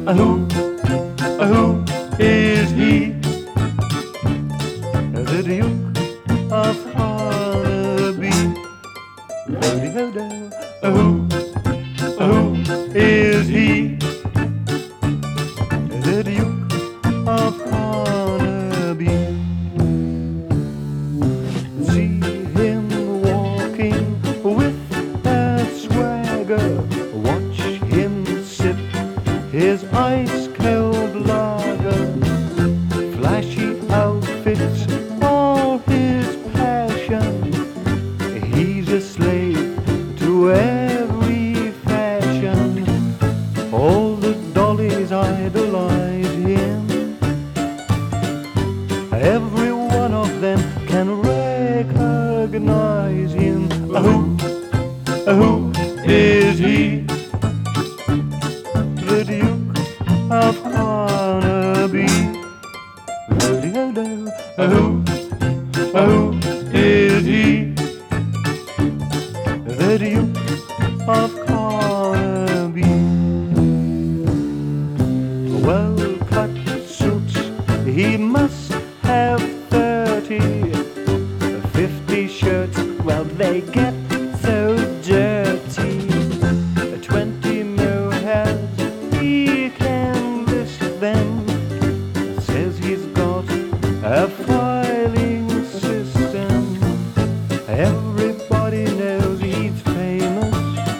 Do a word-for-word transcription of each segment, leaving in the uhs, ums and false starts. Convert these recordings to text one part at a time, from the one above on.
Who, who is he? The Duke of Carnaby. Who, who is he? The Duke of Carnaby. See him walking with a swagger. Watch him sip his ice-cold lager. Flashy outfits, all his passion. He's a slave to every fashion. All the dollies idolize him. Every one of them can recognize him. Who, who is he? The Duke of Carnaby. Who, who is he? The Duke of Carnaby. Well-cut suits, he must have thirty. Fifty shirts, well, they get so dirty. Twenty mohels, he can list them. Says he's got a filing system. Everybody knows he's famous.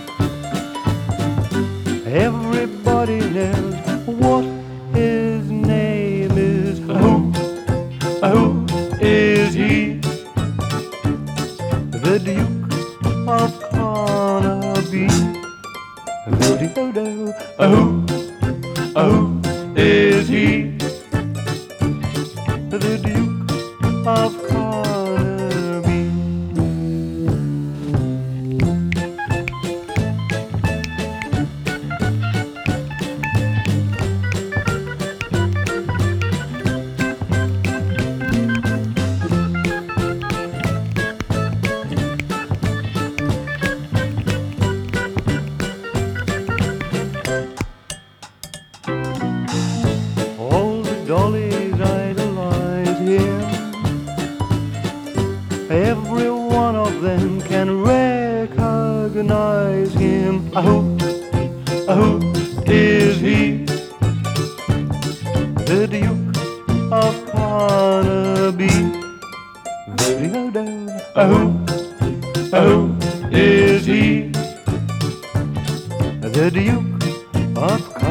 Everybody knows what his name is. Who, who is he? The Duke of Carnaby. Who, who is he? The Duke of Carnaby. All the dollies idolize him. Every one of them can recognize him. Who, who is he? The Duke of Carnaby. Who, who is he? The Duke of Carnaby.